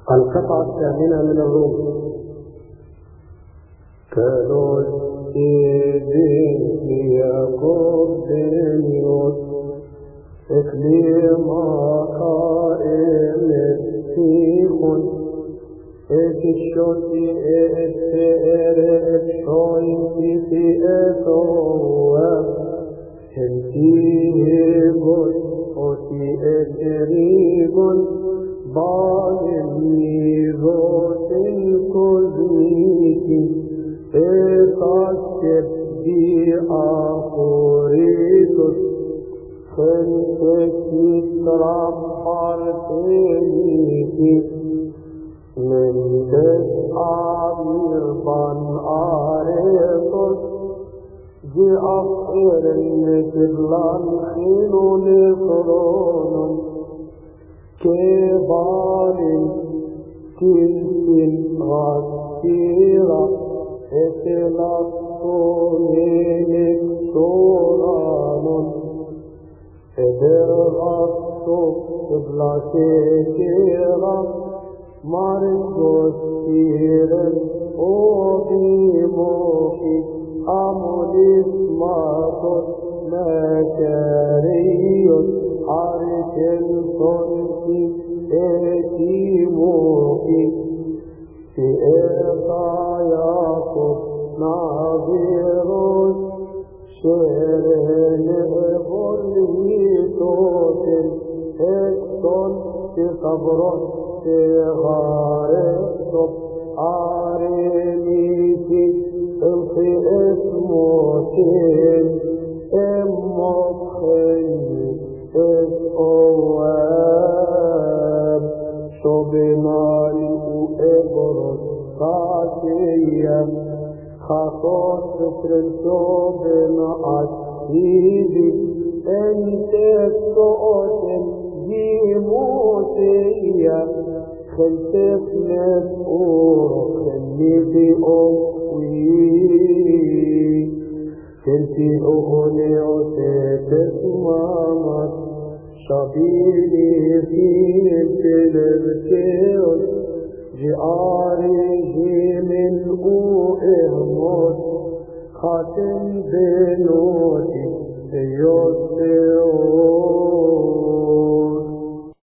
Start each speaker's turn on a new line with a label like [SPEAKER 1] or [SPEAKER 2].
[SPEAKER 1] القطعة الثامنة من الروم. كالوس إيدين يعقوب دنيوس إكليما قائم سيخون إكشوتي إتفئر إتشوين في إتوى هنتيه قد أتي إتريقون بالني روت الكذيك إتاكب دي أخوريتوس خنتكي تربارتينيكي من تسعبير بان آريتوس جي أخير المثلان خينو لقرونم كبار كنسين غسيرة اتلقونين سورانون ادر غصو بلاشيكيرا ماركوس كيرن وبيموكي أموليس ماتوس مكاريوس عارف الصنفي اتيموكي في إرقاياكم ناظروس شيرين إبوليتوتين اكتون في صبرون في غارتهم عارميتي في اسموتين امخني الأواب شبنالي وإبرس خاشية خاصوص فترن شبنا عشيدي انت السؤال جيموسية خلتك مسؤول خلي في أموي كنتي أغني وتتسمامت شبيلي في التلبتيوس جعاري من أهمت خاتم بنوتي يوسف